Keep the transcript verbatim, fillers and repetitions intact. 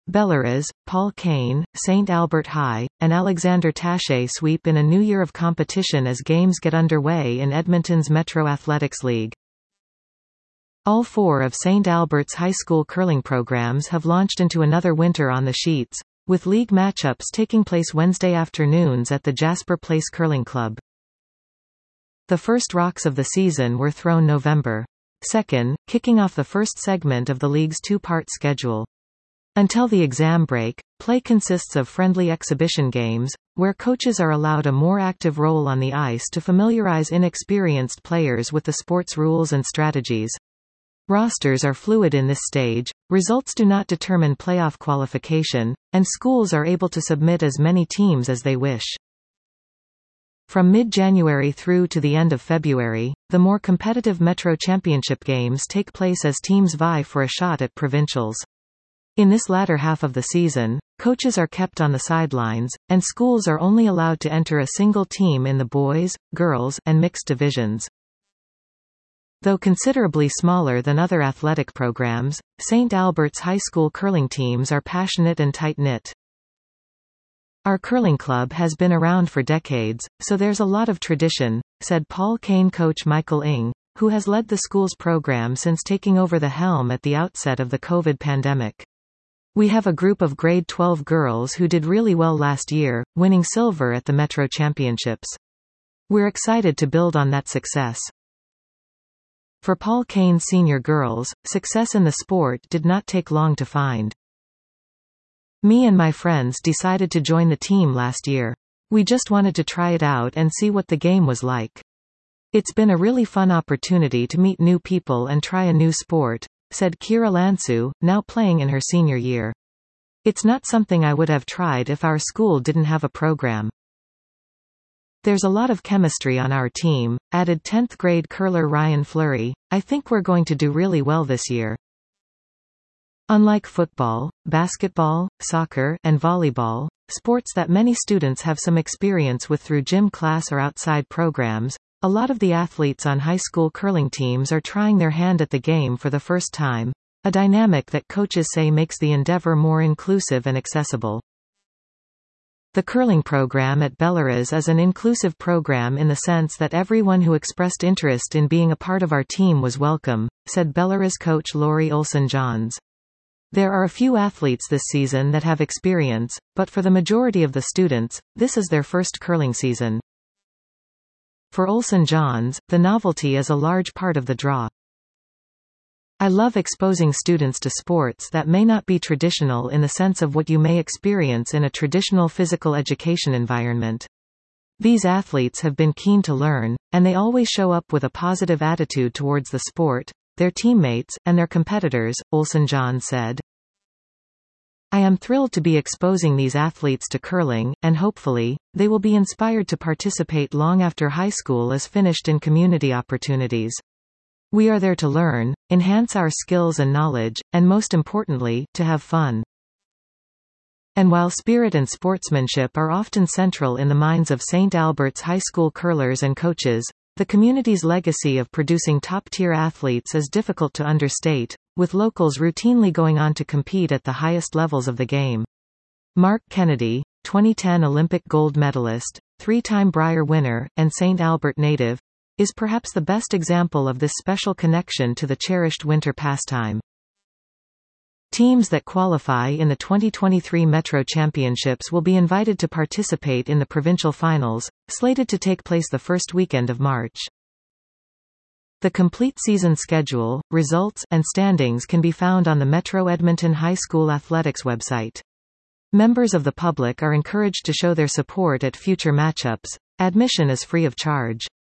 Belarus, Paul Kane, Saint Albert High, and Alexander Taché sweep in a new year of competition as games get underway in Edmonton's Metro Athletics League. All four of Saint Albert's high school curling programs have launched into another winter on the sheets, with league matchups taking place Wednesday afternoons at the Jasper Place Curling Club. The first rocks of the season were thrown November second, kicking off the first segment of the league's two-part schedule. Until the exam break, play consists of friendly exhibition games, where coaches are allowed a more active role on the ice to familiarize inexperienced players with the sport's rules and strategies. Rosters are fluid in this stage, results do not determine playoff qualification, and schools are able to submit as many teams as they wish. From mid-January through to the end of February, the more competitive Metro Championship games take place as teams vie for a shot at provincials. In this latter half of the season, coaches are kept on the sidelines, and schools are only allowed to enter a single team in the boys, girls, and mixed divisions. Though considerably smaller than other athletic programs, Saint Albert's high school curling teams are passionate and tight-knit. Our curling club has been around for decades, so there's a lot of tradition, said Paul Kane coach Michael Ing, who has led the school's program since taking over the helm at the outset of the COVID pandemic. We have a group of grade twelve girls who did really well last year, winning silver at the Metro Championships. We're excited to build on that success. For Paul Kane's senior girls, success in the sport did not take long to find. Me and my friends decided to join the team last year. We just wanted to try it out and see what the game was like. It's been a really fun opportunity to meet new people and try a new sport, said Kira Lansu, now playing in her senior year. It's not something I would have tried if our school didn't have a program. There's a lot of chemistry on our team, added tenth grade curler Ryan Fleury. I think we're going to do really well this year. Unlike football, basketball, soccer, and volleyball, sports that many students have some experience with through gym class or outside programs, a lot of the athletes on high school curling teams are trying their hand at the game for the first time, a dynamic that coaches say makes the endeavor more inclusive and accessible. The curling program at Belarus is an inclusive program in the sense that everyone who expressed interest in being a part of our team was welcome, said Belarus coach Laurie Olsen-Johns. There are a few athletes this season that have experience, but for the majority of the students, this is their first curling season. For Olsen-Johns, the novelty is a large part of the draw. I love exposing students to sports that may not be traditional in the sense of what you may experience in a traditional physical education environment. These athletes have been keen to learn, and they always show up with a positive attitude towards the sport, their teammates, and their competitors, Olsen-Johns said. I am thrilled to be exposing these athletes to curling, and hopefully, they will be inspired to participate long after high school is finished in community opportunities. We are there to learn, enhance our skills and knowledge, and most importantly, to have fun. And while spirit and sportsmanship are often central in the minds of Saint Albert's high school curlers and coaches, the community's legacy of producing top-tier athletes is difficult to understate, with locals routinely going on to compete at the highest levels of the game. Mark Kennedy, twenty ten Olympic gold medalist, three-time Brier winner, and Saint Albert native, is perhaps the best example of this special connection to the cherished winter pastime. Teams that qualify in the twenty twenty-three Metro Championships will be invited to participate in the provincial finals, slated to take place the first weekend of March. The complete season schedule, results, and standings can be found on the Metro Edmonton High School Athletics website. Members of the public are encouraged to show their support at future matchups. Admission is free of charge.